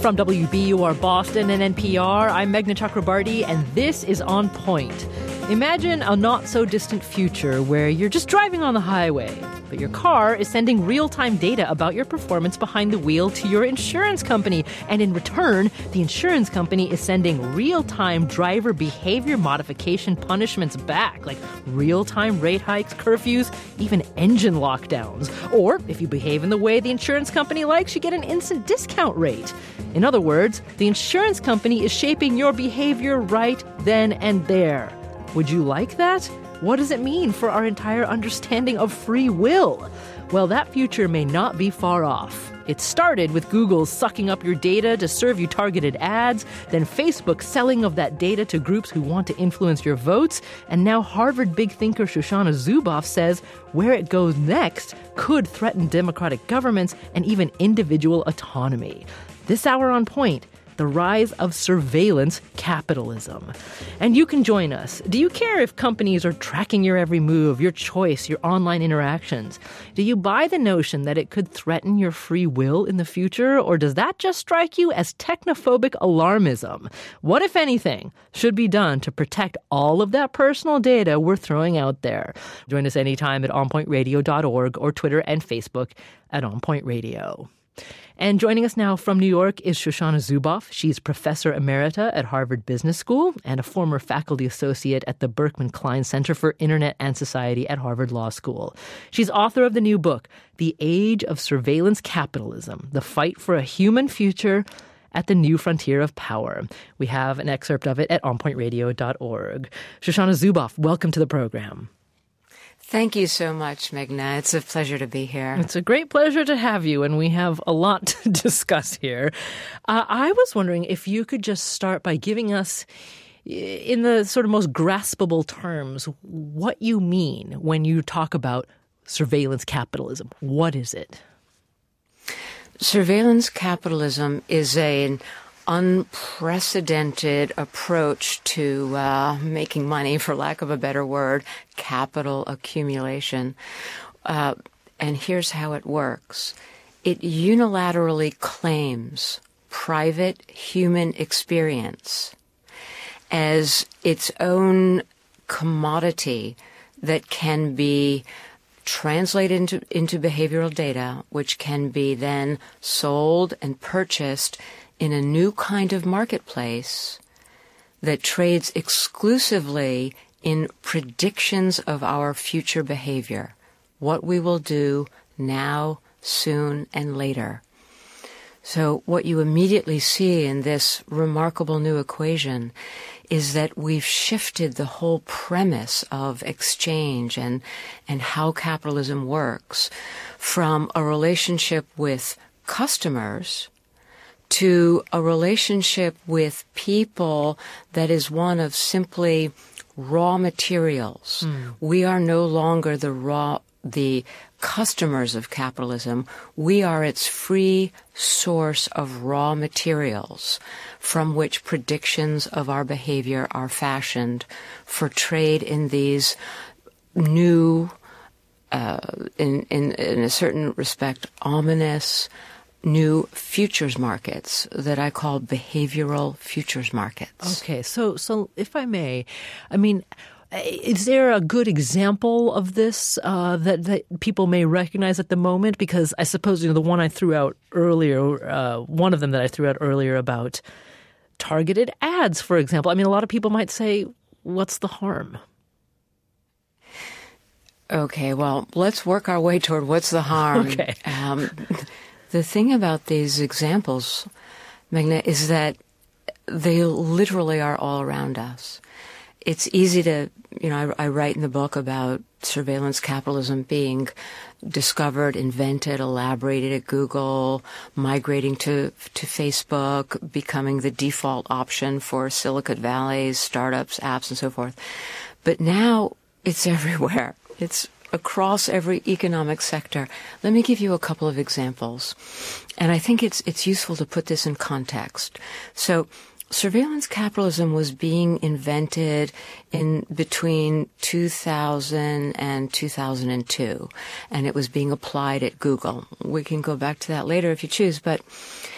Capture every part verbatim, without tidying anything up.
From W B U R Boston and N P R, I'm Meghna Chakrabarti, and this is On Point. Imagine a not-so-distant future where you're just driving on the highway, but your car is sending real-time data about your performance behind the wheel to your insurance company. And in return, the insurance company is sending real-time driver behavior modification punishments back, like real-time rate hikes, curfews, even engine lockdowns. Or, if you behave in the way the insurance company likes, you get an instant discount rate. In other words, the insurance company is shaping your behavior right then and there. Would you like that? What does it mean for our entire understanding of free will? Well, that future may not be far off. It started with Google sucking up your data to serve you targeted ads, then Facebook selling of that data to groups who want to influence your votes, and now Harvard big thinker Shoshana Zuboff says where it goes next could threaten democratic governments and even individual autonomy. This hour on Point, the rise of surveillance capitalism. And you can join us. Do you care if companies are tracking your every move, your choice, your online interactions? Do you buy the notion that it could threaten your free will in the future, or does that just strike you as technophobic alarmism? What, if anything, should be done to protect all of that personal data we're throwing out there? Join us anytime at on point radio dot org or Twitter and Facebook at On Point Radio. And joining us now from New York is Shoshana Zuboff. She's professor emerita at Harvard Business School and a former faculty associate at the Berkman Klein Center for Internet and Society at Harvard Law School. She's author of the new book, The Age of Surveillance Capitalism, The Fight for a Human Future at the New Frontier of Power. We have an excerpt of it at on point radio dot org. Shoshana Zuboff, welcome to the program. Thank you so much, Meghna. It's a pleasure to be here. It's a great pleasure to have you, and we have a lot to discuss here. Uh, I was wondering if you could just start by giving us, in the sort of most graspable terms, what you mean when you talk about surveillance capitalism. What is it? Surveillance capitalism is an unprecedented approach to uh, making money, for lack of a better word, capital accumulation. Uh, and here's how it works. It unilaterally claims private human experience as its own commodity that can be translated into, into behavioral data, which can be then sold and purchased in a new kind of marketplace that trades exclusively in predictions of our future behavior, what we will do now, soon, and later. So what you immediately see in this remarkable new equation is that we've shifted the whole premise of exchange and, and how capitalism works from a relationship with customers to a relationship with people that is one of simply raw materials. Mm. We are no longer the raw, the customers of capitalism. We are its free source of raw materials from which predictions of our behavior are fashioned for trade in these new, uh, in, in, in a certain respect, ominous, new futures markets that I call behavioral futures markets. Okay, so so if I may, I mean, is there a good example of this uh, that, that people may recognize at the moment? Because I suppose, you know, the one I threw out earlier, uh, one of them that I threw out earlier about targeted ads, for example. I mean, a lot of people might say, what's the harm? Okay, well, let's work our way toward what's the harm. Okay. Um, the thing about these examples, Meghna, is that they literally are all around us. It's easy to, you know, I, I write in the book about surveillance capitalism being discovered, invented, elaborated at Google, migrating to to Facebook, becoming the default option for Silicon Valley's startups, apps, and so forth. But now it's everywhere. It's across every economic sector. Let me give you a couple of examples. And I think it's it's useful to put this in context. So surveillance capitalism was being invented in between two thousand and two thousand two, and it was being applied at Google. We can go back to that later if you choose, but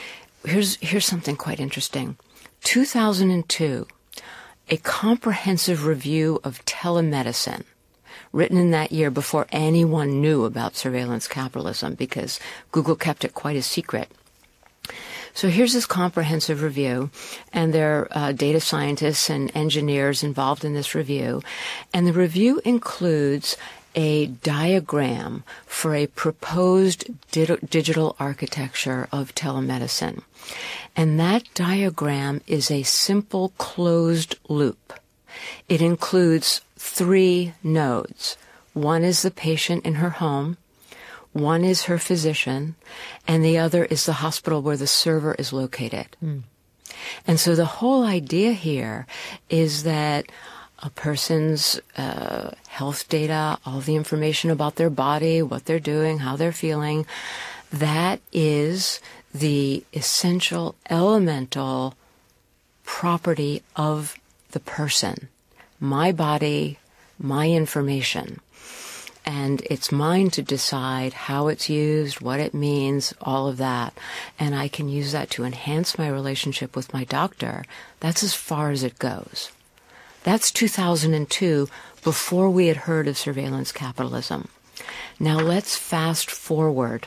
here's here's something quite interesting. two thousand two, a comprehensive review of telemedicine, written in that year before anyone knew about surveillance capitalism because Google kept it quite a secret. So here's this comprehensive review, and there are uh, data scientists and engineers involved in this review, and the review includes a diagram for a proposed di- digital architecture of telemedicine. And that diagram is a simple closed loop. It includes three nodes. One is the patient in her home, one is her physician, and the other is the hospital where the server is located. Mm. And so the whole idea here is that a person's uh, health data, all the information about their body, what they're doing, how they're feeling, that is the essential, elemental property of the person. My body, my information. And it's mine to decide how it's used, what it means, all of that. And I can use that to enhance my relationship with my doctor. That's as far as it goes. That's two thousand two, before we had heard of surveillance capitalism. Now let's fast forward.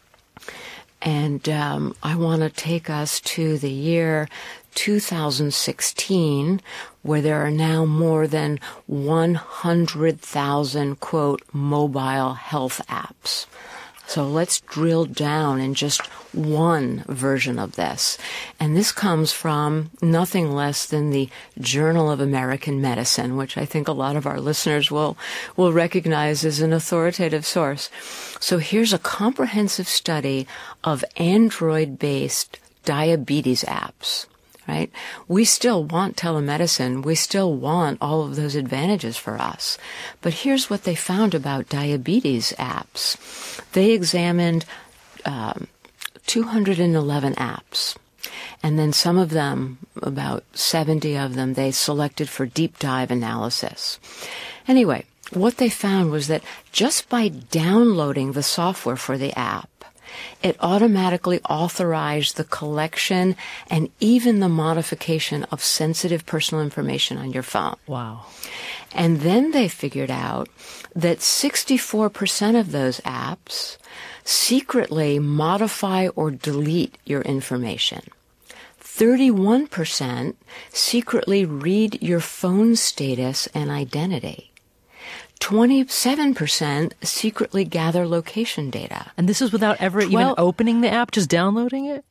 And um, I want to take us to the year two thousand sixteen, where there are now more than one hundred thousand, quote, mobile health apps. So let's drill down in just one version of this. And this comes from nothing less than the Journal of American Medicine, which I think a lot of our listeners will, will recognize as an authoritative source. So here's a comprehensive study of Android-based diabetes apps. Right? We still want telemedicine. We still want all of those advantages for us. But here's what they found about diabetes apps. They examined um, two hundred eleven apps. And then some of them, about seventy of them, they selected for deep dive analysis. Anyway, what they found was that just by downloading the software for the app, it automatically authorized the collection and even the modification of sensitive personal information on your phone. Wow. And then they figured out that sixty-four percent of those apps secretly modify or delete your information. thirty-one percent secretly read your phone status and identity. twenty-seven percent secretly gather location data. And this is without ever twelve even opening the app, just downloading it?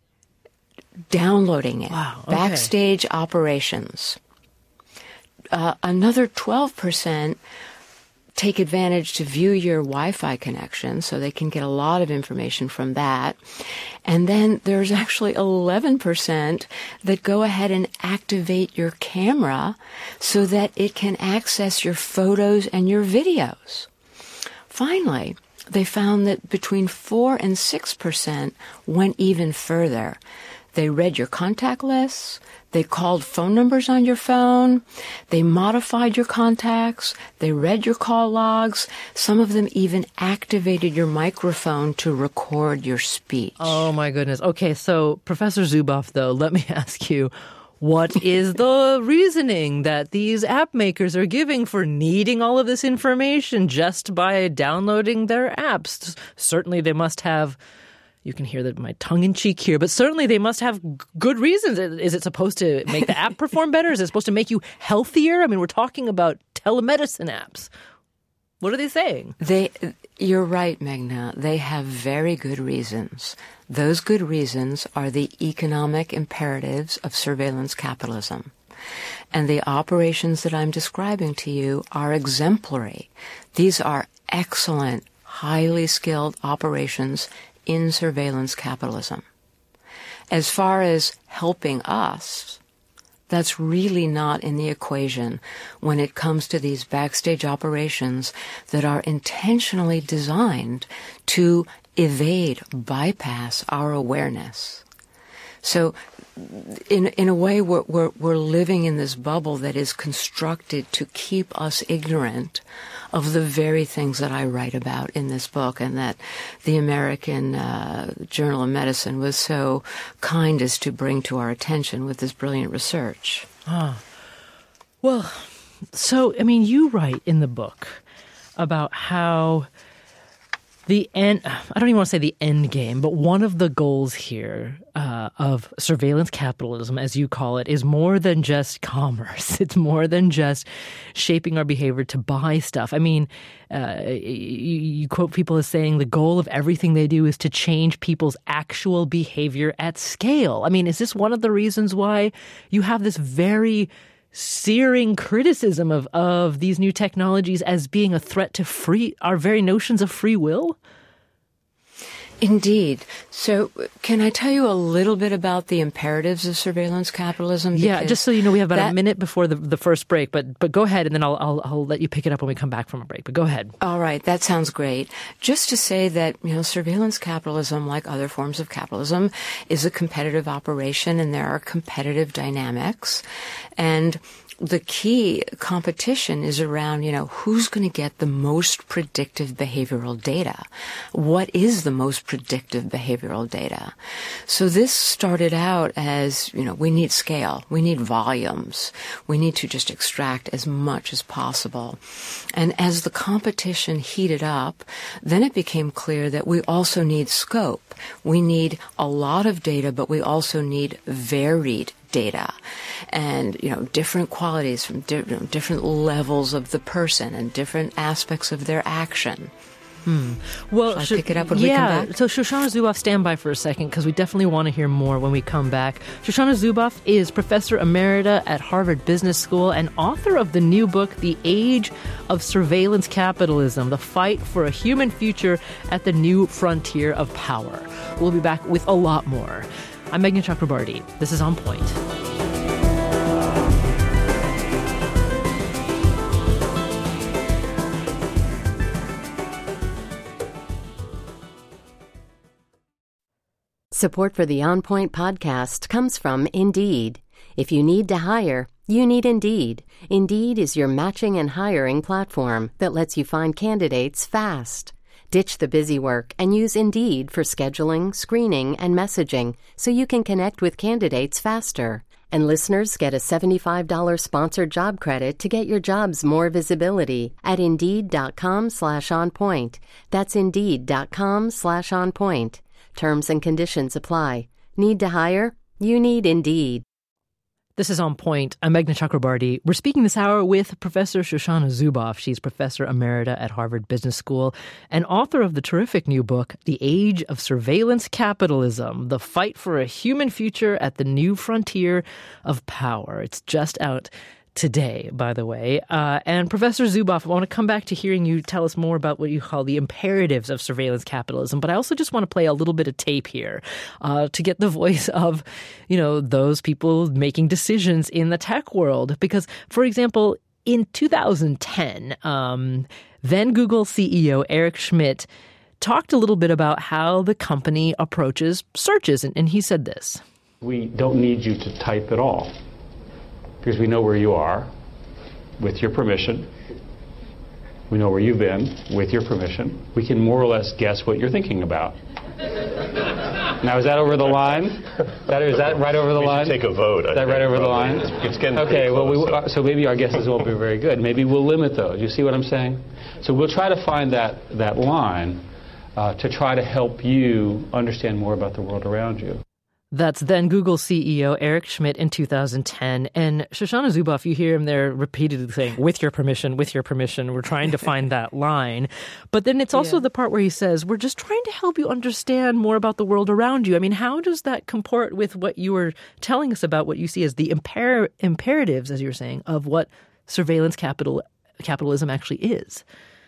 Downloading it. Wow. Okay. Backstage operations. Uh, another twelve percent take advantage to view your Wi-Fi connection, so they can get a lot of information from that. And then there's actually eleven percent that go ahead and activate your camera so that it can access your photos and your videos. Finally, they found that between four and six percent went even further. They read your contact lists. They called phone numbers on your phone. They modified your contacts. They read your call logs. Some of them even activated your microphone to record your speech. Oh, my goodness. Okay, so Professor Zuboff, though, let me ask you, what is the reasoning that these app makers are giving for needing all of this information just by downloading their apps? Certainly they must have... You can hear that my tongue-in-cheek here, but certainly they must have g- good reasons. Is it supposed to make the app perform better? Is it supposed to make you healthier? I mean, we're talking about telemedicine apps. What are they saying? They, you're right, Meghna. They have very good reasons. Those good reasons are the economic imperatives of surveillance capitalism. And the operations that I'm describing to you are exemplary. These are excellent, highly skilled operations in surveillance capitalism. As far as helping us, that's really not in the equation when it comes to these backstage operations that are intentionally designed to evade, bypass our awareness. So in in a way, we're, we're, we're living in this bubble that is constructed to keep us ignorant of the very things that I write about in this book, and that the American uh, Journal of Medicine was so kind as to bring to our attention with this brilliant research. Ah. Well, so, I mean, you write in the book about how the end, I don't even want to say the end game, but one of the goals here uh, of surveillance capitalism, as you call it, is more than just commerce. It's more than just shaping our behavior to buy stuff. I mean, uh, you, you quote people as saying the goal of everything they do is to change people's actual behavior at scale. I mean, is this one of the reasons why you have this very searing criticism of, of these new technologies as being a threat to free our very notions of free will? Indeed. So can I tell you a little bit about the imperatives of surveillance capitalism? Yeah, just so you know, we have about that, a minute before the, the first break, but but go ahead, and then I'll, I'll I'll let you pick it up when we come back from a break. But go ahead. All right, that sounds great. Just to say that, you know, surveillance capitalism, like other forms of capitalism, is a competitive operation, and there are competitive dynamics. And the key competition is around, you know, who's going to get the most predictive behavioral data? What is the most predictive behavioral data? So this started out as, you know, we need scale. We need volumes. We need to just extract as much as possible. And as the competition heated up, then it became clear that we also need scope. We need a lot of data, but we also need varied data and, you know, different qualities from di- you know, different levels of the person and different aspects of their action. Hmm. Well, Shall I sh- pick it up when yeah, we come back? So Shoshana Zuboff, stand by for a second because we definitely want to hear more when we come back. Shoshana Zuboff is Professor Emerita at Harvard Business School and author of the new book, The Age of Surveillance Capitalism, The Fight for a Human Future at the New Frontier of Power. We'll be back with a lot more. I'm Meghna Chakrabarti. This is On Point. Support for the On Point podcast comes from Indeed. If you need to hire, you need Indeed. Indeed is your matching and hiring platform that lets you find candidates fast. Ditch the busy work and use Indeed for scheduling, screening, and messaging so you can connect with candidates faster. And listeners get a seventy-five dollars sponsored job credit to get your jobs more visibility at Indeed.com slash on point. That's Indeed.com slash on point. Terms and conditions apply. Need to hire? You need Indeed. This is On Point. I'm Meghna Chakrabarti. We're speaking this hour with Professor Shoshana Zuboff. She's Professor Emerita at Harvard Business School and author of the terrific new book, The Age of Surveillance Capitalism, The Fight for a Human Future at the New Frontier of Power. It's just out today, by the way. Uh, and Professor Zuboff, I want to come back to hearing you tell us more about what you call the imperatives of surveillance capitalism. But I also just want to play a little bit of tape here uh, to get the voice of, you know, those people making decisions in the tech world. Because, for example, in two thousand ten, um, then Google C E O Eric Schmidt talked a little bit about how the company approaches searches. And, and he said this. We don't need you to type at all, because we know where you are, with your permission. We know where you've been, with your permission. We can more or less guess what you're thinking about. Now, is that over the line? That, is that right over the we line? Take a vote. Is that right over the line? It's, it's getting okay. Well, we, close. so maybe our guesses won't be very good. Maybe we'll limit those. You see what I'm saying? So we'll try to find that that line uh, to try to help you understand more about the world around you. That's then Google C E O Eric Schmidt in two thousand ten. And Shoshana Zuboff, you hear him there repeatedly saying, with your permission, with your permission. We're trying to find that line. But then it's also yeah. the part where he says, we're just trying to help you understand more about the world around you. I mean, how does that comport with what you were telling us about what you see as the imper- imperatives, as you're saying, of what surveillance capital capitalism actually is?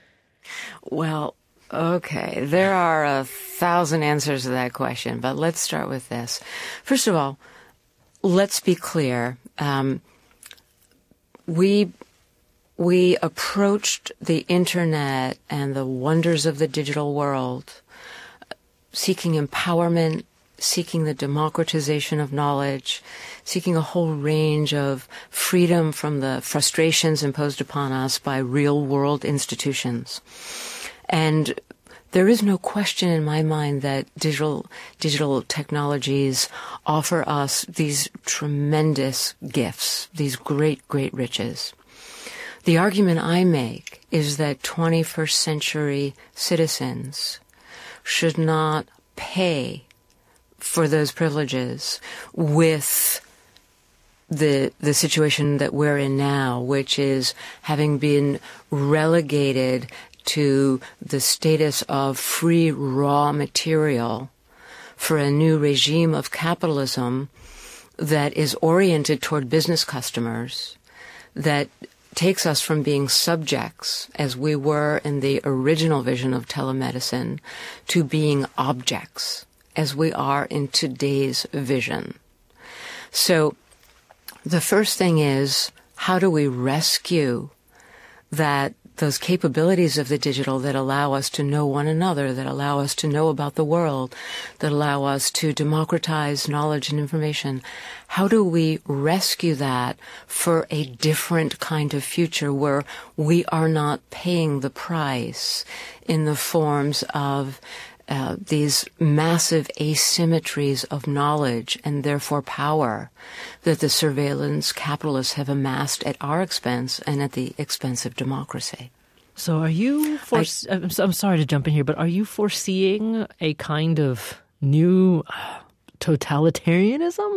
Well, okay, there are a thousand answers to that question, but let's start with this. First of all, let's be clear. Um, we we approached the internet and the wonders of the digital world seeking empowerment, seeking the democratization of knowledge, seeking a whole range of freedom from the frustrations imposed upon us by real-world institutions. And there is no question in my mind that digital digital technologies offer us these tremendous gifts, these great, great riches. The argument I make is that twenty-first century citizens should not pay for those privileges with the the situation that we're in now, which is having been relegated to the status of free raw material for a new regime of capitalism that is oriented toward business customers, that takes us from being subjects, as we were in the original vision of telemedicine, to being objects, as we are in today's vision. So the first thing is, how do we rescue that those capabilities of the digital that allow us to know one another, that allow us to know about the world, that allow us to democratize knowledge and information? How do we rescue that for a different kind of future where we are not paying the price in the forms of uh, these massive asymmetries of knowledge and therefore power that the surveillance capitalists have amassed at our expense and at the expense of democracy? So are you, for- I, I'm, I'm sorry to jump in here, but are you foreseeing a kind of new uh, totalitarianism?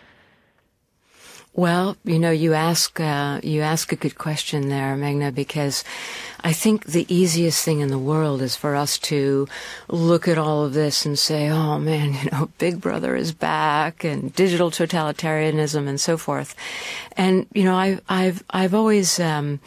Well, you know, you ask uh, you ask a good question there, Meghna, because I think the easiest thing in the world is for us to look at all of this and say, oh man, you know, Big Brother is back and digital totalitarianism and so forth. And, you know, I've, I've, I've always, um,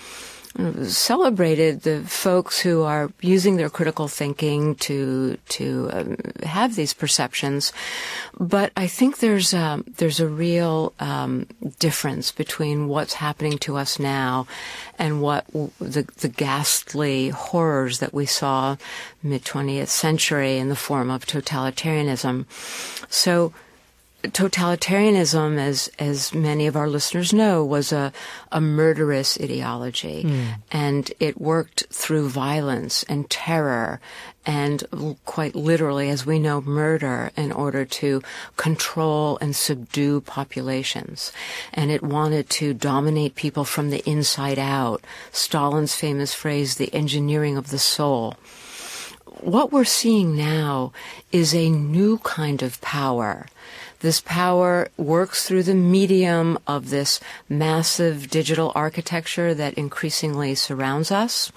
celebrated the folks who are using their critical thinking to to um, have these perceptions, but I think there's a, there's a real um, difference between what's happening to us now and what the the ghastly horrors that we saw mid twentieth century in the form of totalitarianism. So totalitarianism, as as many of our listeners know, was a, a murderous ideology, mm. and it worked through violence and terror and quite literally, as we know, murder in order to control and subdue populations. And it wanted to dominate people from the inside out. Stalin's famous phrase, the engineering of the soul. What we're seeing now is a new kind of power. This power works through the medium of this massive digital architecture that increasingly surrounds us.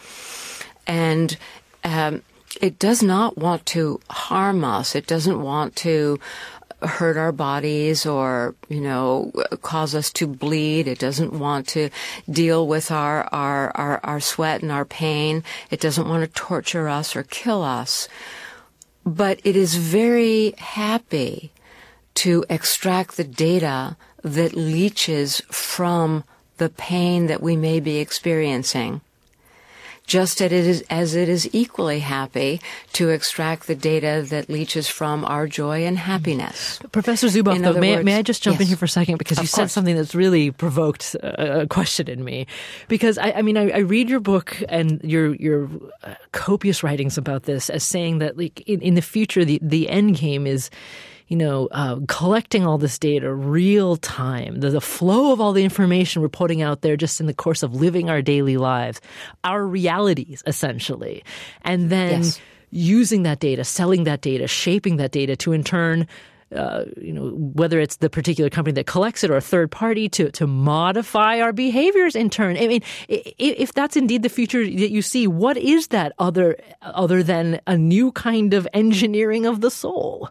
And um, it does not want to harm us. It doesn't want to hurt our bodies or, you know, cause us to bleed. It doesn't want to deal with our, our, our, our sweat and our pain. It doesn't want to torture us or kill us. But it is very happy to extract the data that leaches from the pain that we may be experiencing, just as it is, as it is equally happy to extract the data that leaches from our joy and happiness. Professor Zuboff, though, may, words, may I just jump yes, in here for a second? Because you said something that's really provoked a, a question in me. Because, I, I mean, I, I read your book and your your uh, copious writings about this as saying that, like, in, in the future, the, the end game is, you know, uh, collecting all this data real time, the, the flow of all the information we're putting out there just in the course of living our daily lives, our realities, essentially. And then yes. using that data, selling that data, shaping that data to in turn, uh, you know, whether it's the particular company that collects it or a third party to, to modify our behaviors in turn. I mean, if that's indeed the future that you see, what is that other, other than a new kind of engineering of the soul?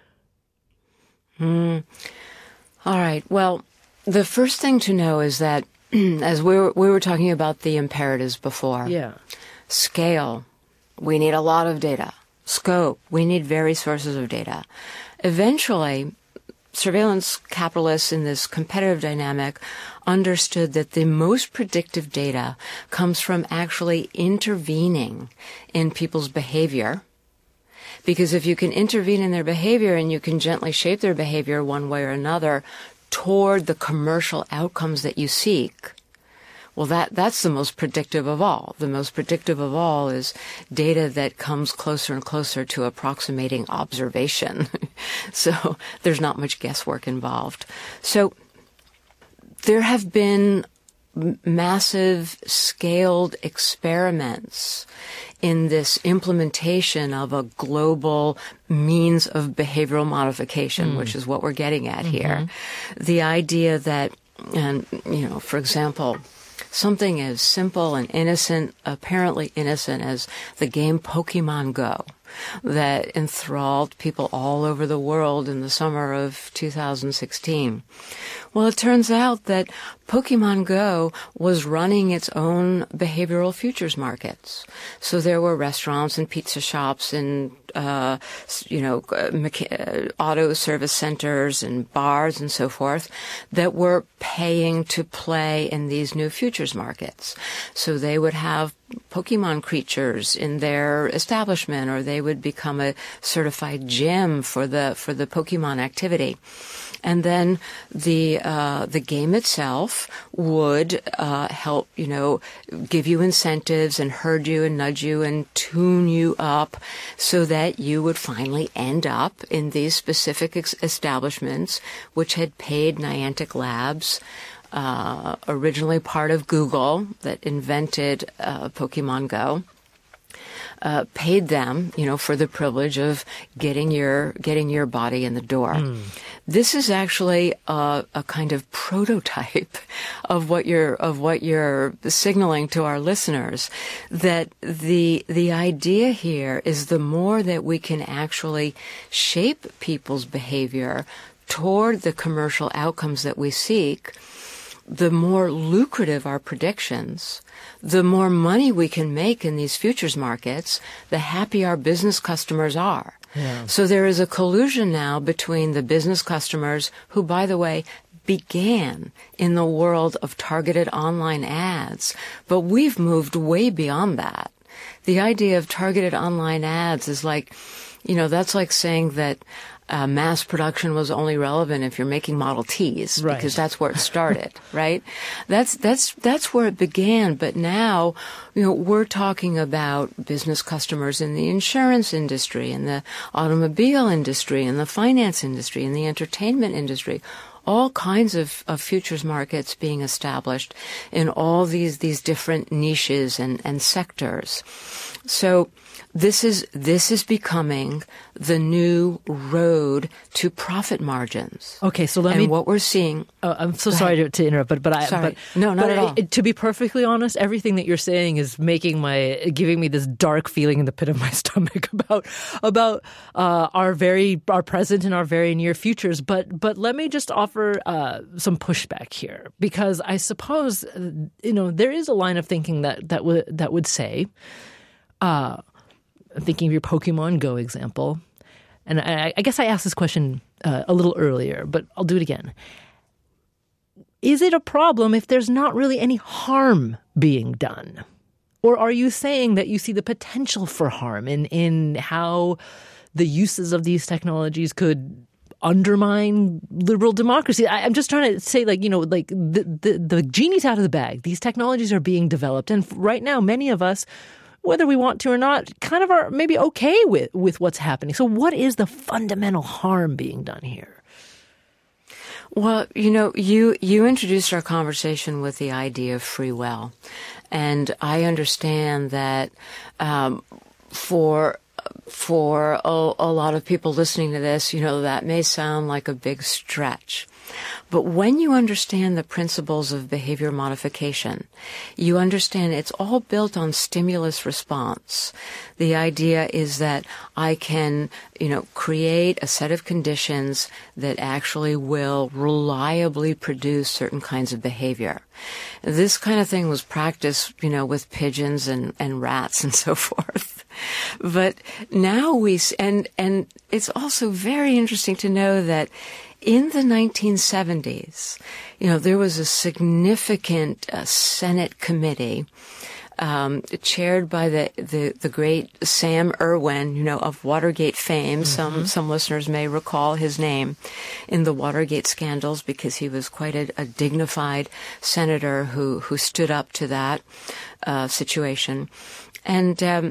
Mm. All right. Well, the first thing to know is that, as we were, we were talking about the imperatives before, yeah, scale, we need a lot of data. Scope, we need various sources of data. Eventually, surveillance capitalists in this competitive dynamic understood that the most predictive data comes from actually intervening in people's behavior, Because if you can intervene in their behavior and you can gently shape their behavior one way or another toward the commercial outcomes that you seek, well, that, that's the most predictive of all. The most predictive of all is data that comes closer and closer to approximating observation. So there's not much guesswork involved. So there have been massive scaled experiments in this implementation of a global means of behavioral modification, mm. which is what we're getting at mm-hmm. here. The idea that, and you know, for example, something as simple and innocent, apparently innocent, as the game Pokemon Go that enthralled people all over the world in the summer of two thousand sixteen. Well, it turns out that Pokemon Go was running its own behavioral futures markets. So there were restaurants and pizza shops and, uh, you know, mecha- auto service centers and bars and so forth that were paying to play in these new futures markets. So they would have Pokemon creatures in their establishment, or they would become a certified gym for the for the Pokemon activity. And then the uh, the game itself would uh, help, you know, give you incentives and herd you and nudge you and tune you up so that you would finally end up in these specific ex- establishments, which had paid Niantic Labs, uh, originally part of Google that invented uh, Pokemon Go. Uh, paid them, you know, for the privilege of getting your getting your body in the door. Mm. This is actually a, a kind of prototype of what you're of what you're signaling to our listeners. That the the idea here is the more that we can actually shape people's behavior toward the commercial outcomes that we seek, the more lucrative our predictions, the more money we can make in these futures markets, the happier our business customers are. Yeah. So there is a collusion now between the business customers who, by the way, began in the world of targeted online ads, but we've moved way beyond that. The idea of targeted online ads is like, you know, that's like saying that Uh, mass production was only relevant if you're making Model Ts, right, because that's where it started, right? That's, that's, that's where it began. But now, you know, we're talking about business customers in the insurance industry, in the automobile industry, in the finance industry, in the entertainment industry. All kinds of, of futures markets being established in all these, these different niches and, and sectors. So this is, this is becoming the new road to profit margins. Okay, so let and me. And what we're seeing. Uh, I'm so sorry to, to interrupt, but but I. Sorry. But, no, not but at all. It, to be perfectly honest, everything that you're saying is making my giving me this dark feeling in the pit of my stomach about about uh, our very our present and our very near futures. But but let me just offer uh, some pushback here, because I suppose you know there is a line of thinking that that would that would say. Uh, I'm thinking of your Pokemon Go example. And I, I guess I asked this question uh, a little earlier, but I'll do it again. Is it a problem if there's not really any harm being done? Or are you saying that you see the potential for harm in, in how the uses of these technologies could undermine liberal democracy? I, I'm just trying to say, like, you know, like the, the, the genie's out of the bag. These technologies are being developed. And right now, many of us, whether we want to or not, kind of are maybe okay with, with what's happening. So what is the fundamental harm being done here? Well, you know, you, you introduced our conversation with the idea of free will. And I understand that um, for for a, a lot of people listening to this, you know, that may sound like a big stretch. But when you understand the principles of behavior modification, you understand it's all built on stimulus response. The idea is that I can, you know, create a set of conditions that actually will reliably produce certain kinds of behavior. This kind of thing was practiced, you know, with pigeons and, and rats and so forth. But now we, and, and it's also very interesting to know that in the nineteen seventies, you know, there was a significant uh, Senate committee um, chaired by the, the, the great Sam Erwin, you know, of Watergate fame. Mm-hmm. Some some listeners may recall his name in the Watergate scandals because he was quite a, a dignified senator who, who stood up to that uh, situation. And um,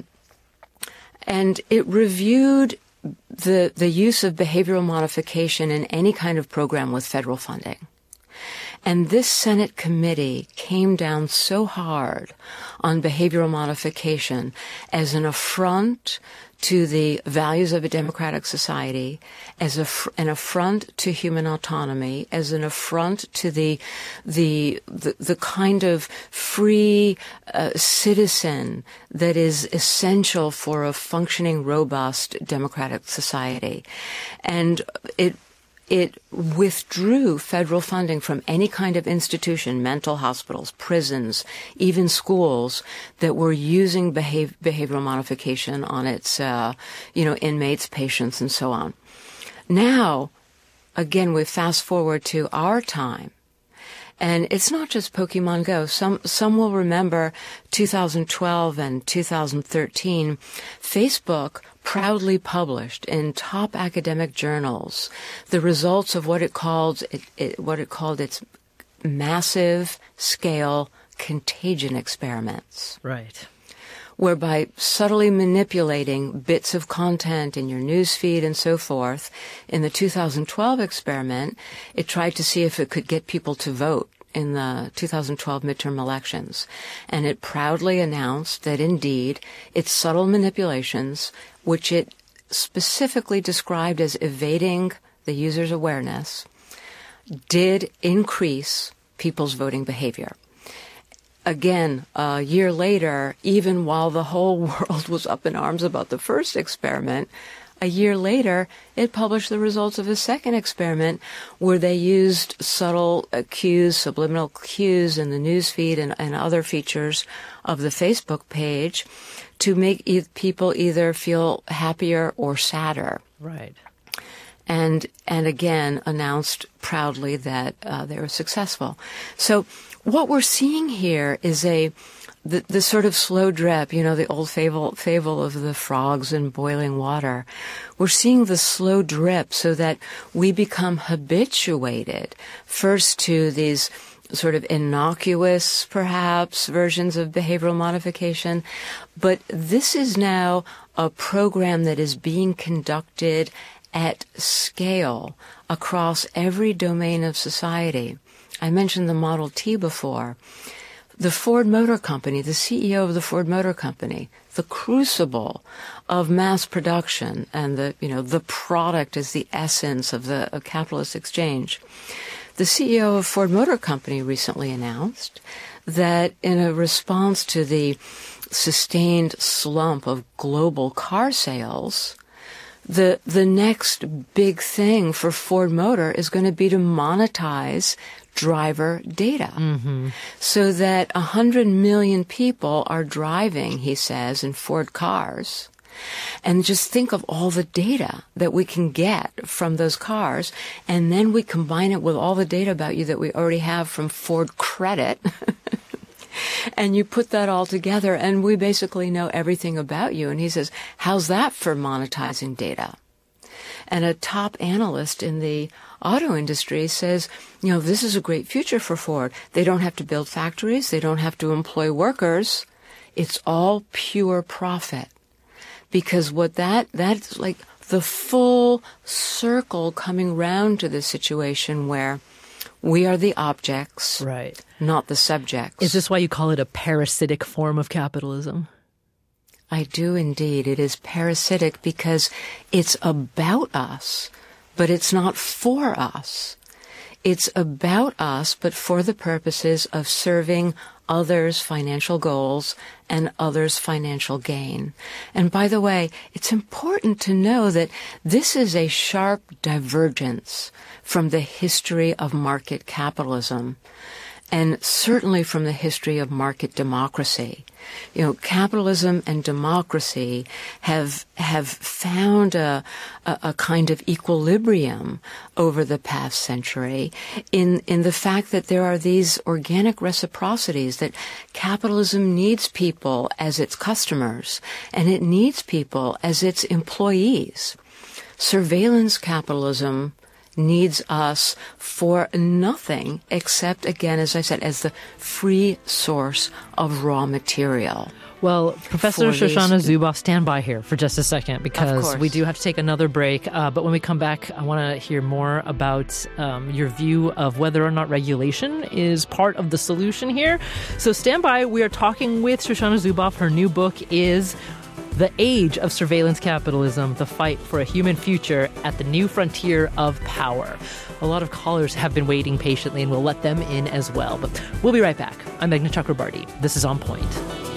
and it reviewed the the use of behavioral modification in any kind of program with federal funding. And this Senate committee came down so hard on behavioral modification as an affront to the values of a democratic society, as a, an affront to human autonomy, as an affront to the the the, the kind of free uh, citizen that is essential for a functioning, robust democratic society. And it It withdrew federal funding from any kind of institution, mental hospitals, prisons, even schools that were using behav- behavioral modification on its, uh, you know, inmates, patients, and so on. Now, again, we fast forward to our time. And it's not just Pokemon Go. Some some will remember two thousand twelve and two thousand thirteen, Facebook proudly published in top academic journals the results of what it called it, it, what it called its massive scale contagion experiments. Right. Whereby subtly manipulating bits of content in your news feed and so forth, in the two thousand twelve experiment, it tried to see if it could get people to vote in the two thousand twelve midterm elections. And it proudly announced that indeed its subtle manipulations, which it specifically described as evading the user's awareness, did increase people's voting behavior. Again, a year later, even while the whole world was up in arms about the first experiment, a year later, it published the results of a second experiment where they used subtle cues, subliminal cues in the newsfeed and, and other features of the Facebook page to make e- people either feel happier or sadder. Right. And and again, announced proudly that uh, they were successful. So what we're seeing here is a the, the sort of slow drip, you know, the old fable fable of the frogs in boiling water. We're seeing the slow drip so that we become habituated first to these sort of innocuous, perhaps, versions of behavioral modification. But this is now a program that is being conducted at scale across every domain of society. I mentioned the Model T before. The Ford Motor Company, the C E O of the Ford Motor Company, the crucible of mass production and the, you know, the product is the essence of the of capitalist exchange. The C E O of Ford Motor Company recently announced that in a response to the sustained slump of global car sales, the the next big thing for Ford Motor is going to be to monetize driver data, mm-hmm. so that one hundred million people are driving, he says, in Ford cars. And just think of all the data that we can get from those cars, and then we combine it with all the data about you that we already have from Ford Credit, and you put that all together, and we basically know everything about you. And he says, how's that for monetizing data? And a top analyst in the auto industry says, you know, this is a great future for Ford. They don't have to build factories. They don't have to employ workers. It's all pure profit. Because what that, that's like the full circle coming round to the situation where we are the objects, right, not the subjects. Is this why you call it a parasitic form of capitalism? I do indeed. It is parasitic because it's about us, but it's not for us. It's about us, but for the purposes of serving others' financial goals and others' financial gain. And by the way, it's important to know that this is a sharp divergence from the history of market capitalism. and certainly from the history of market democracy. You know, capitalism and democracy have have found a, a, a kind of equilibrium over the past century in, in the fact that there are these organic reciprocities, that capitalism needs people as its customers, and it needs people as its employees. Surveillance capitalism needs us for nothing except, again, as I said, as the free source of raw material. Well, Professor Shoshana Zuboff, stand by here for just a second, because we do have to take another break. Uh, but when we come back, I want to hear more about um, your view of whether or not regulation is part of the solution here. So stand by. We are talking with Shoshana Zuboff. Her new book is The Age of Surveillance Capitalism, The Fight for a Human Future at the New Frontier of Power. A lot of callers have been waiting patiently, and we'll let them in as well. But we'll be right back. I'm Meghna Chakrabarty. This is On Point.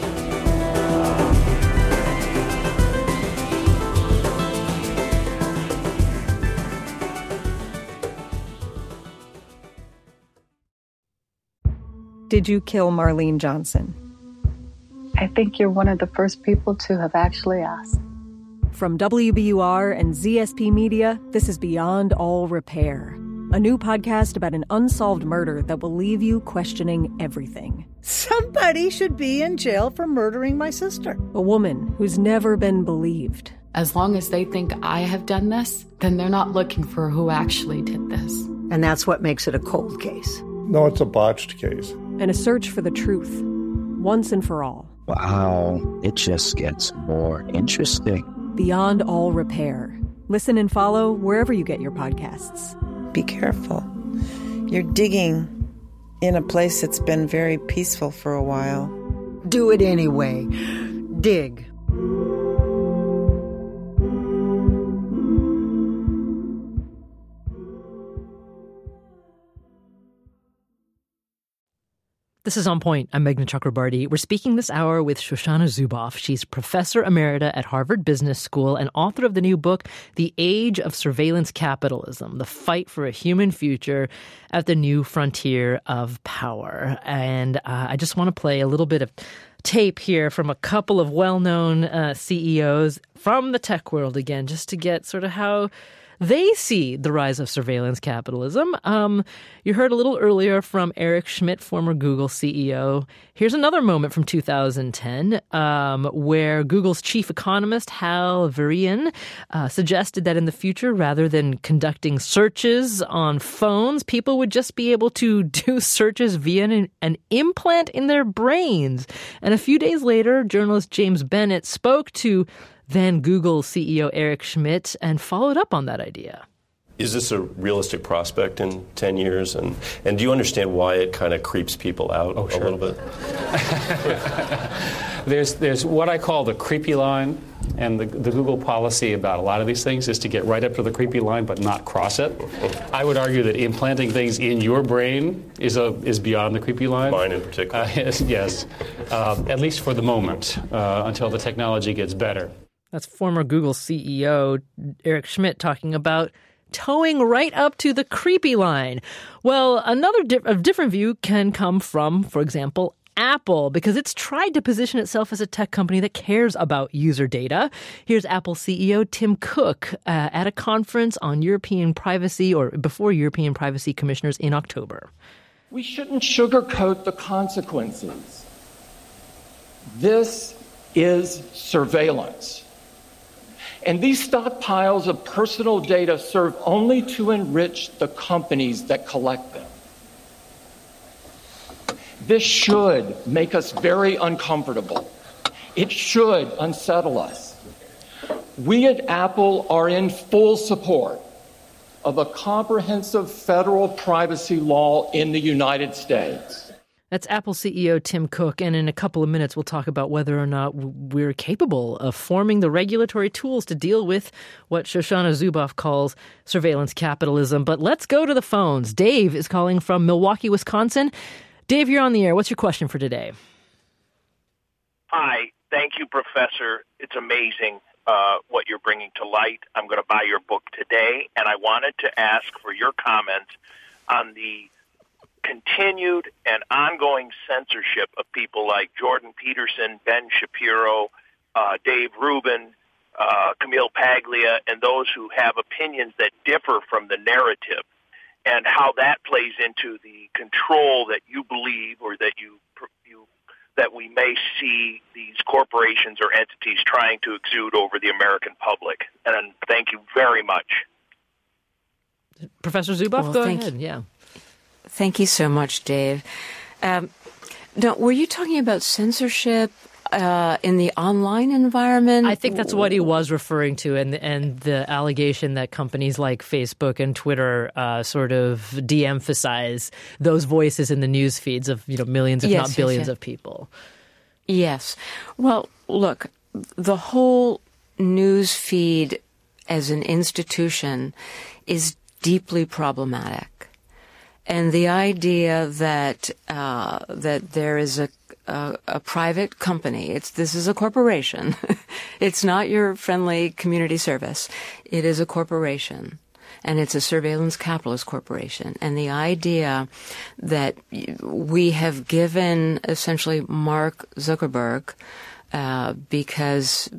Did you kill Marlene Johnson? I think you're one of the first people to have actually asked. From W B U R and Z S P Media, this is Beyond All Repair, a new podcast about an unsolved murder that will leave you questioning everything. Somebody should be in jail for murdering my sister. A woman who's never been believed. As long as they think I have done this, then they're not looking for who actually did this. And that's what makes it a cold case. No, it's a botched case. And a search for the truth, once and for all. Wow, it just gets more interesting. Beyond All Repair. Listen and follow wherever you get your podcasts. Be careful. You're digging in a place that's been very peaceful for a while. Do it anyway. Dig. This is On Point. I'm Meghna Chakrabarty. We're speaking this hour with Shoshana Zuboff. She's professor emerita at Harvard Business School and author of the new book, The Age of Surveillance Capitalism, The Fight for a Human Future at the New Frontier of Power. And uh, I just want to play a little bit of tape here from a couple of well-known uh, C E Os from the tech world again, just to get sort of how they see the rise of surveillance capitalism. Um, you heard a little earlier from Eric Schmidt, former Google C E O. Here's another moment from two thousand ten um, where Google's chief economist, Hal Varian, uh, suggested that in the future, rather than conducting searches on phones, people would just be able to do searches via an, an implant in their brains. And a few days later, journalist James Bennett spoke to then Google C E O Eric Schmidt and followed up on that idea. Is this a realistic prospect in ten years? And, and do you understand why it kind of creeps people out oh, sure. a little bit? there's, there's what I call the creepy line, and the, the Google policy about a lot of these things is to get right up to the creepy line but not cross it. I would argue that implanting things in your brain is a is beyond the creepy line. Mine in particular. Uh, yes, yes. Uh, at least for the moment, uh, until the technology gets better. That's former Google C E O Eric Schmidt talking about towing right up to the creepy line. Well, another di- a different view can come from, for example, Apple, because it's tried to position itself as a tech company that cares about user data. Here's Apple C E O Tim Cook uh, at a conference on European privacy, or before European privacy commissioners in October. We shouldn't sugarcoat the consequences. This is surveillance. And these stockpiles of personal data serve only to enrich the companies that collect them. This should make us very uncomfortable. It should unsettle us. We at Apple are in full support of a comprehensive federal privacy law in the United States. That's Apple C E O Tim Cook, and in a couple of minutes we'll talk about whether or not we're capable of forming the regulatory tools to deal with what Shoshana Zuboff calls surveillance capitalism. But let's go to the phones. Dave is calling from Milwaukee, Wisconsin. Dave, you're on the air. What's your question for today? Hi. Thank you, Professor. It's amazing uh, what you're bringing to light. I'm going to buy your book today, and I wanted to ask for your comments on the continued and ongoing censorship of people like Jordan Peterson, Ben Shapiro, uh, Dave Rubin, uh, Camille Paglia, and those who have opinions that differ from the narrative, and how that plays into the control that you believe or that you you that we may see these corporations or entities trying to exude over the American public. And thank you very much. Professor Zuboff, well, go thank ahead. You. Yeah. Thank you so much, Dave. Um, now, were you talking about censorship uh, in the online environment? I think that's what he was referring to, and and the allegation that companies like Facebook and Twitter uh, sort of de-emphasize those voices in the news feeds of, you know, millions, if yes, not billions, yes, yes. of people. Yes. Well, look, the whole news feed as an institution is deeply problematic. And the idea that uh, that there is a, a a private company, it's this is a corporation. It's not your friendly community service. It is a corporation, and it's a surveillance capitalist corporation. And the idea that we have given essentially Mark Zuckerberg uh, because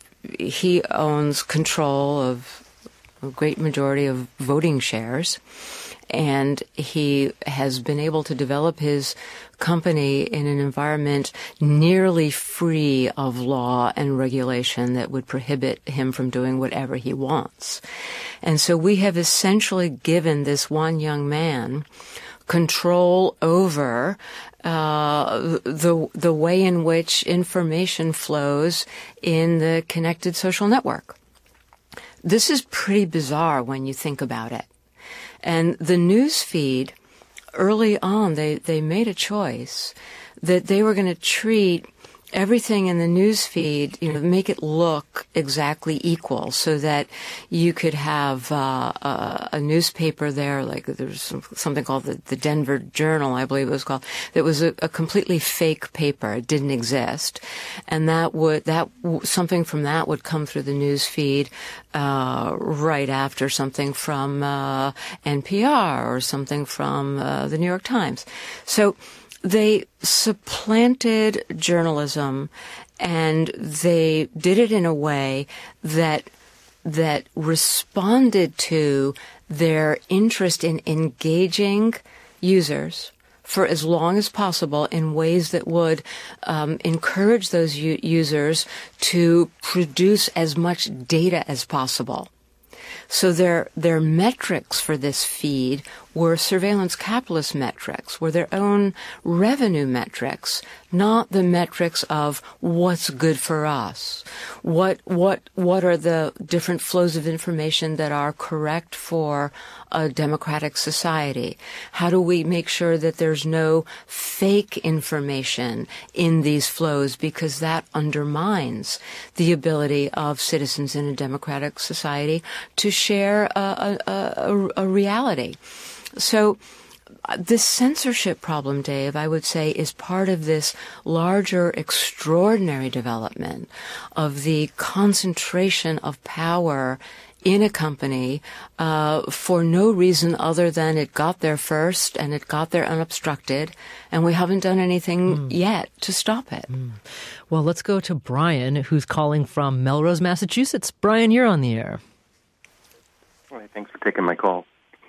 he owns control of a great majority of voting shares, and he has been able to develop his company in an environment nearly free of law and regulation that would prohibit him from doing whatever he wants. And so we have essentially given this one young man control over uh, the the way in which information flows in the connected social network. This is pretty bizarre when you think about it. And the news feed, early on, they, they made a choice that they were going to treat everything in the news feed, you know, make it look exactly equal, so that you could have uh, a, a newspaper there, like there's something called the, the Denver Journal, I believe it was called, that was a, a completely fake paper. It didn't exist, and that would that something from that would come through the news feed uh, right after something from uh, N P R or something from uh, the New York Times. So they supplanted journalism, and they did it in a way that that responded to their interest in engaging users for as long as possible in ways that would um, encourage those u- users to produce as much data as possible. So their their metrics for this feed were surveillance capitalist metrics, were their own revenue metrics, not the metrics of what's good for us. What what what are the different flows of information that are correct for a democratic society? How do we make sure that there's no fake information in these flows, because that undermines the ability of citizens in a democratic society to share a, a, a, a reality. So this censorship problem, Dave, I would say, is part of this larger extraordinary development of the concentration of power in a company uh, for no reason other than it got there first and it got there unobstructed, and we haven't done anything mm. yet to stop it. Mm. Well, let's go to Brian, who's calling from Melrose, Massachusetts. Brian, you're on the air. All right, thanks for taking my call.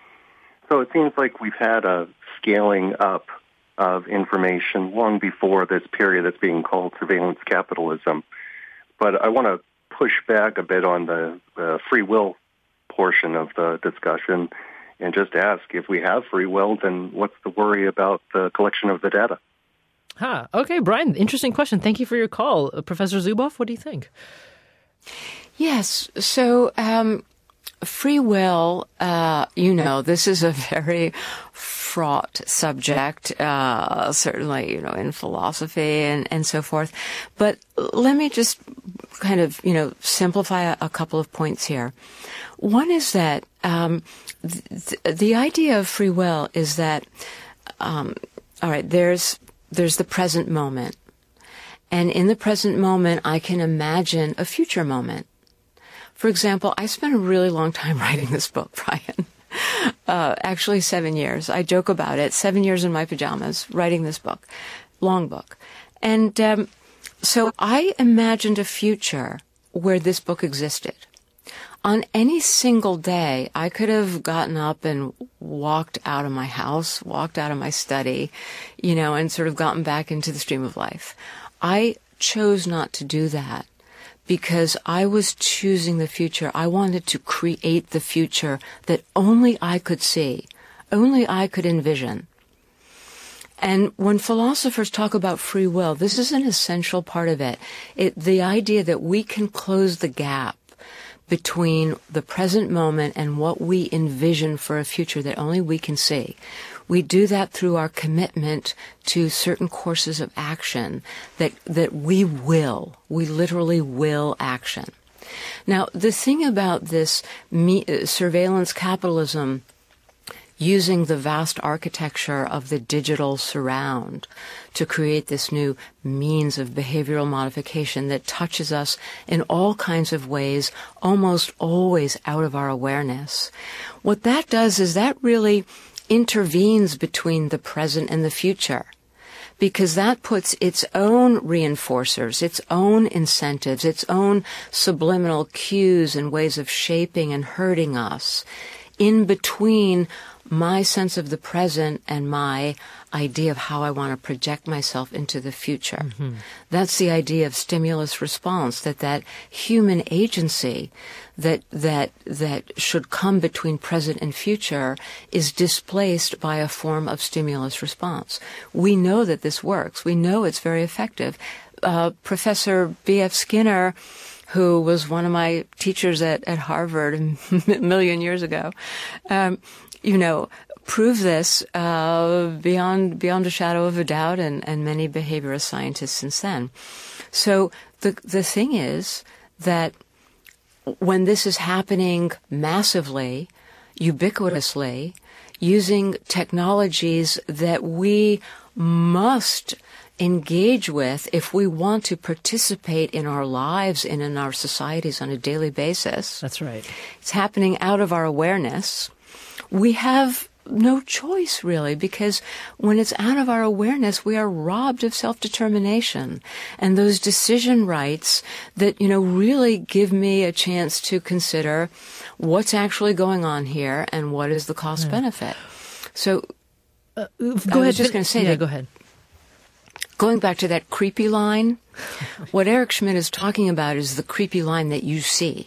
So it seems like we've had a scaling up of information long before this period that's being called surveillance capitalism. But I want to push back a bit on the uh, free will portion of the discussion and just ask, if we have free will, then what's the worry about the collection of the data? Huh. Okay, Brian, interesting question. Thank you for your call. Uh, Professor Zuboff, what do you think? Yes. So, um, free will, uh, you know, this is a very fraught subject, uh, certainly, you know, in philosophy and, and so forth. But let me just kind of, you know, simplify a, a couple of points here. One is that um, th- the idea of free will is that, um, all right, there's there's the present moment. And in the present moment, I can imagine a future moment. For example, I spent a really long time writing this book, Brian. Uh, actually, seven years. I joke about it. Seven years in my pajamas, writing this book, long book. And um, so I imagined a future where this book existed. On any single day, I could have gotten up and walked out of my house, walked out of my study, you know, and sort of gotten back into the stream of life. I chose not to do that because I was choosing the future. I wanted to create the future that only I could see, only I could envision. And when philosophers talk about free will, this is an essential part of it. It the idea that we can close the gap between the present moment and what we envision for a future that only we can see. We do that through our commitment to certain courses of action that, that we will, we literally will action. Now, the thing about this me, uh, surveillance capitalism using the vast architecture of the digital surround to create this new means of behavioral modification that touches us in all kinds of ways, almost always out of our awareness. What that does is that really intervenes between the present and the future, because that puts its own reinforcers, its own incentives, its own subliminal cues and ways of shaping and hurting us in between my sense of the present and my idea of how I want to project myself into the future. Mm-hmm. That's the idea of stimulus response, that that human agency that that that should come between present and future is displaced by a form of stimulus response. We know that this works. We know it's very effective. Uh, Professor B F Skinner, who was one of my teachers at, at Harvard a million years ago, um, you know, prove this uh, beyond beyond a shadow of a doubt, and, and many behaviorist scientists since then. So the the thing is that when this is happening massively, ubiquitously, using technologies that we must engage with if we want to participate in our lives and in our societies on a daily basis. That's right. It's happening out of our awareness. We have no choice, really, because when it's out of our awareness, we are robbed of self-determination and those decision rights that, you know, really give me a chance to consider what's actually going on here and what is the cost benefit. So uh, go I ahead. was just going to say yeah, that. Go ahead. Going back to that creepy line, what Eric Schmidt is talking about is the creepy line that you see,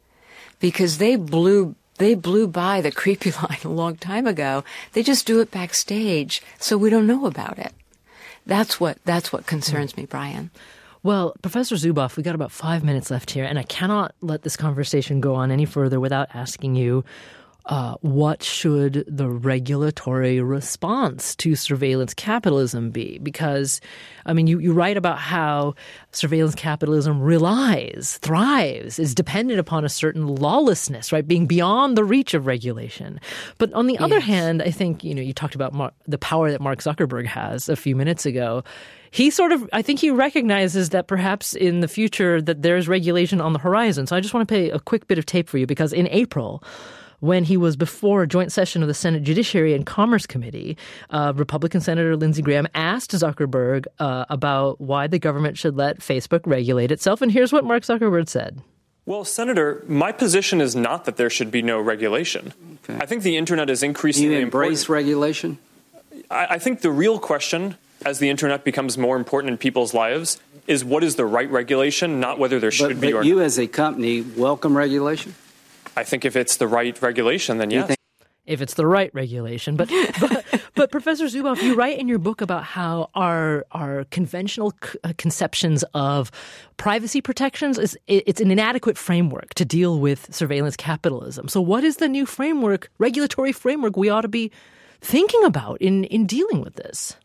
because they blew They blew by the creepy line a long time ago. They just do it backstage, so we don't know about it. That's what that's what concerns mm. me, Brian. Well, Professor Zuboff, we got about five minutes left here, and I cannot let this conversation go on any further without asking you, uh, what should the regulatory response to surveillance capitalism be? Because, I mean, you, you write about how surveillance capitalism relies, thrives, is dependent upon a certain lawlessness, right, being beyond the reach of regulation. But on the yes. other hand, I think, you know, you talked about Mark, the power that Mark Zuckerberg has a few minutes ago. He sort of, I think he recognizes that perhaps in the future that there's regulation on the horizon. So I just want to play a quick bit of tape for you, because in April, when he was before a joint session of the Senate Judiciary and Commerce Committee, uh, Republican Senator Lindsey Graham asked Zuckerberg uh, about why the government should let Facebook regulate itself. And here's what Mark Zuckerberg said. Well, Senator, my position is not that there should be no regulation. Okay. I think the Internet is increasingly important. You embrace important. regulation? I, I think the real question, as the Internet becomes more important in people's lives, is what is the right regulation, not whether there should but, be but or not. You as a company welcome regulation? I think if it's the right regulation, then yes. If it's the right regulation. But, but, but Professor Zuboff, you write in your book about how our our conventional c- conceptions of privacy protections, is it's an inadequate framework to deal with surveillance capitalism. So what is the new framework, regulatory framework, we ought to be thinking about in, in dealing with this?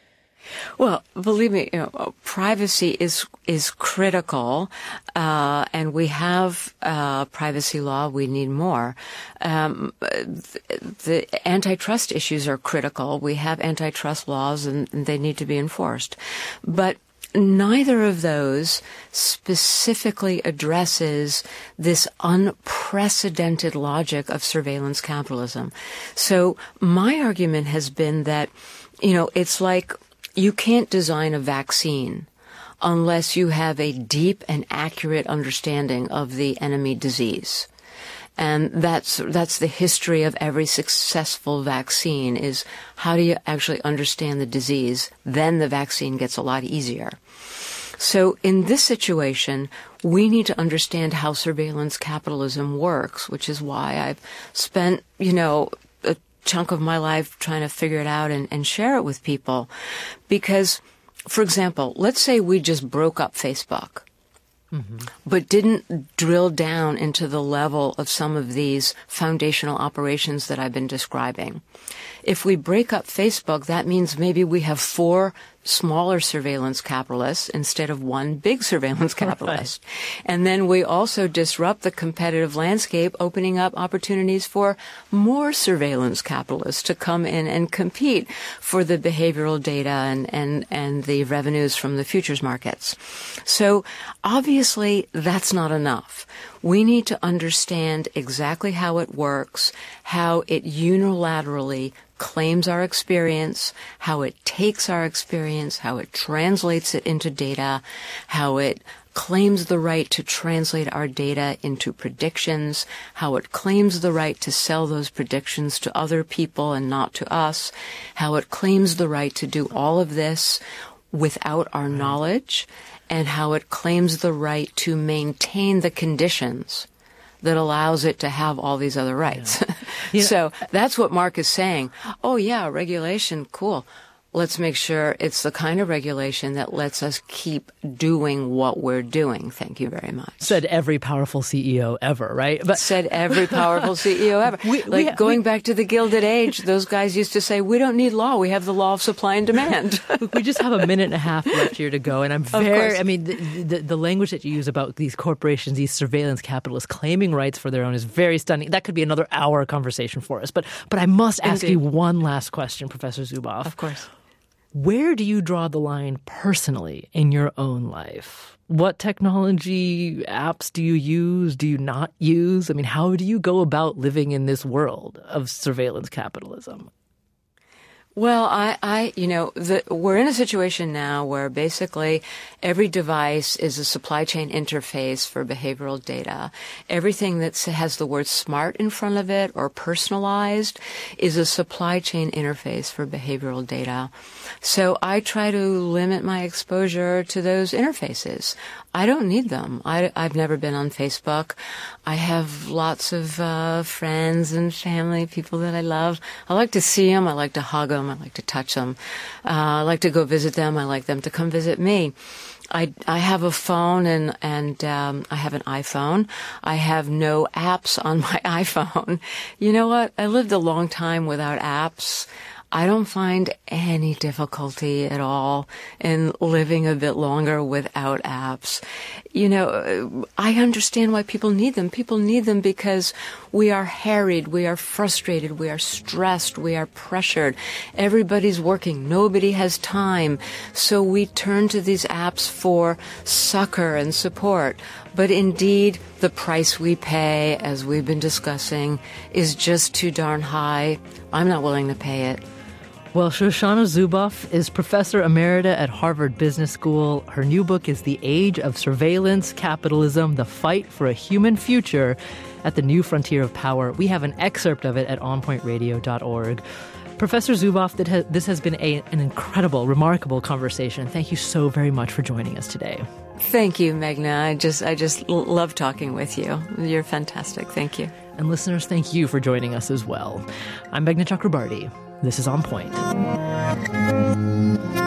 Well, believe me, you know, privacy is is critical, uh, and we have uh, privacy law. We need more. Um, the, the antitrust issues are critical. We have antitrust laws, and, and they need to be enforced. But neither of those specifically addresses this unprecedented logic of surveillance capitalism. So my argument has been that, you know, it's like you can't design a vaccine unless you have a deep and accurate understanding of the enemy disease. And that's that's the history of every successful vaccine, is how do you actually understand the disease? Then the vaccine gets a lot easier. So in this situation, we need to understand how surveillance capitalism works, which is why I've spent, you know, a chunk of my life trying to figure it out and, and share it with people. Because, for example, let's say we just broke up Facebook. Mm-hmm. But didn't drill down into the level of some of these foundational operations that I've been describing. If we break up Facebook, that means maybe we have four smaller surveillance capitalists instead of one big surveillance capitalist. Right. And then we also disrupt the competitive landscape, opening up opportunities for more surveillance capitalists to come in and compete for the behavioral data and, and, and the revenues from the futures markets. So obviously that's not enough. We need to understand exactly how it works, how it unilaterally claims our experience, how it takes our experience, how it translates it into data, how it claims the right to translate our data into predictions, how it claims the right to sell those predictions to other people and not to us, how it claims the right to do all of this without our knowledge, and how it claims the right to maintain the conditions that allows it to have all these other rights. Yeah. Yeah. So that's what Mark is saying. Oh, yeah, regulation, cool. Let's make sure it's the kind of regulation that lets us keep doing what we're doing. Thank you very much. Said every powerful C E O ever, right? But said every powerful C E O ever. We, like we, going we, back to the Gilded Age, those guys used to say, we don't need law. We have the law of supply and demand. We just have a minute and a half left here to go. And I'm very, I mean, the, the, the language that you use about these corporations, these surveillance capitalists claiming rights for their own is very stunning. That could be another hour conversation for us. But, but I must ask Indeed. you one last question, Professor Zuboff. Of course. Where do you draw the line personally in your own life? What technology apps do you use? Do you not use? I mean, how do you go about living in this world of surveillance capitalism? Well, I, I, you know, the, we're in a situation now where basically every device is a supply chain interface for behavioral data. Everything that has the word smart in front of it or personalized is a supply chain interface for behavioral data. So I try to limit my exposure to those interfaces. I don't need them. I, I've never been on Facebook. I have lots of uh, friends and family, people that I love. I like to see them. I like to hug them. I like to touch them. Uh, I like to go visit them. I like them to come visit me. I, I have a phone and, and, um, I have an iPhone. I have no apps on my iPhone. You know what? I lived a long time without apps. I don't find any difficulty at all in living a bit longer without apps. You know, I understand why people need them. People need them because we are harried, we are frustrated, we are stressed, we are pressured. Everybody's working. Nobody has time. So we turn to these apps for succor and support. But indeed, the price we pay, as we've been discussing, is just too darn high. I'm not willing to pay it. Well, Shoshana Zuboff is professor emerita at Harvard Business School. Her new book is The Age of Surveillance Capitalism, The Fight for a Human Future at the New Frontier of Power. We have an excerpt of it at on point radio dot org. Professor Zuboff, this has been a, an incredible, remarkable conversation. Thank you so very much for joining us today. Thank you, Meghna. I just, I just love talking with you. You're fantastic. Thank you. And listeners, thank you for joining us as well. I'm Meghna Chakrabarty. This is On Point.